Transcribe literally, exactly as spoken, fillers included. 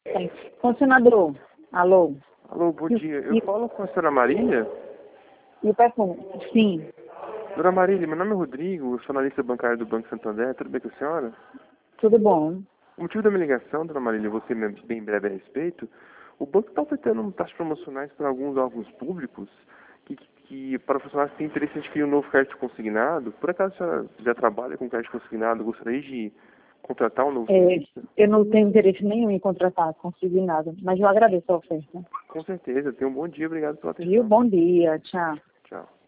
Tem. Funcionador, alô? Alô, bom dia. Eu E, falo com a senhora Marília? e o perfume? Sim, Dona Marília, meu nome é Rodrigo, eu sou analista bancário do Banco Santander. Tudo bem com a senhora? tudo bom. O motivo da minha ligação, Dona Marília, eu vou ser bem breve a respeito. O banco está ofertando taxas promocionais para alguns órgãos públicos que, que, que para funcionários que têm interesse em adquirir um novo crédito consignado. Por acaso a senhora já trabalha com crédito consignado? Gostaria de contratar um novo É, serviço? eu não tenho interesse nenhum em contratar, conseguir nada, mas eu agradeço a oferta. Com certeza. Tenha um bom dia. Obrigado pela Viu? atenção. Bom dia, tchau. Tchau.